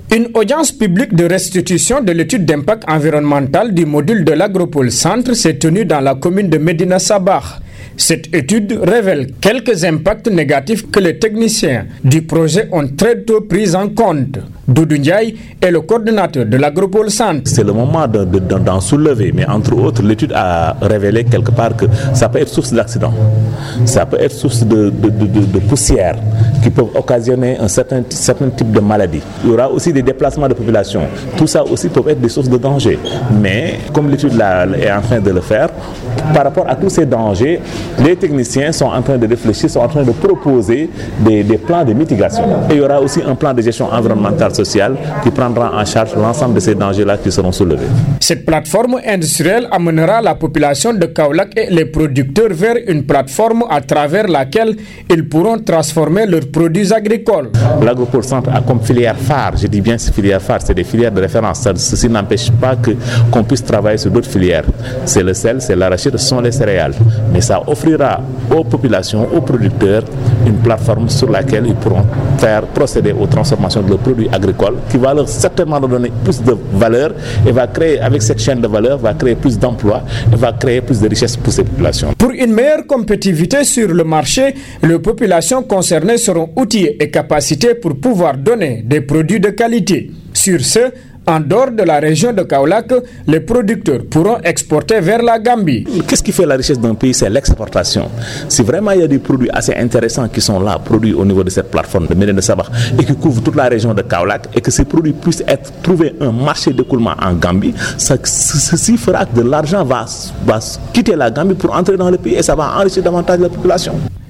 Une audience publique de restitution de l'étude d'impact environnemental du module de l'Agropole Centre s'est tenue dans la commune de Médina Sabah. Cette étude révèle quelques impacts négatifs que les techniciens du projet ont très tôt pris en compte. Doudou Ndiaye est le coordinateur de l'Agropole Centre. C'est le moment d'en soulever, mais entre autres, l'étude a révélé quelque part que ça peut être source d'accidents, ça peut être source de poussière qui peuvent occasionner un certain type de maladie. Il y aura aussi des déplacements de population. Tout ça aussi peut être des sources de danger. Mais comme l'étude là est en train de le faire, par rapport à tous ces dangers, les techniciens sont en train de réfléchir, sont en train de proposer des plans de mitigation. Et il y aura aussi un plan de gestion environnementale sociale qui prendra en charge l'ensemble de ces dangers-là qui seront soulevés. Cette plateforme industrielle amènera la population de Kaolack et les producteurs vers une plateforme à travers laquelle ils pourront transformer leurs produits agricoles. L'Agropole Centre a comme filière phare, je dis bien ces filières phares, c'est des filières de référence. Ceci n'empêche pas qu'on puisse travailler sur d'autres filières. C'est le sel, c'est l'arachide, ce sont les céréales. Mais ça offrira aux populations, aux producteurs, une plateforme sur laquelle ils pourront procéder aux transformations de leurs produits agricoles qui va leur certainement donner plus de valeur et va créer, avec cette chaîne de valeur, va créer plus d'emplois et va créer plus de richesses pour ces populations. Pour une meilleure compétitivité sur le marché, les populations concernées seront outillées et capacitées pour pouvoir donner des produits de qualité. Sur ce, en dehors de la région de Kaolack, les producteurs pourront exporter vers la Gambie. Qu'est-ce qui fait la richesse d'un pays? C'est l'exportation. Si vraiment il y a des produits assez intéressants qui sont là, produits au niveau de cette plateforme de Médina Sabah et qui couvrent toute la région de Kaolack et que ces produits puissent trouver un marché d'écoulement en Gambie, ceci fera que de l'argent va quitter la Gambie pour entrer dans le pays et ça va enrichir davantage la population.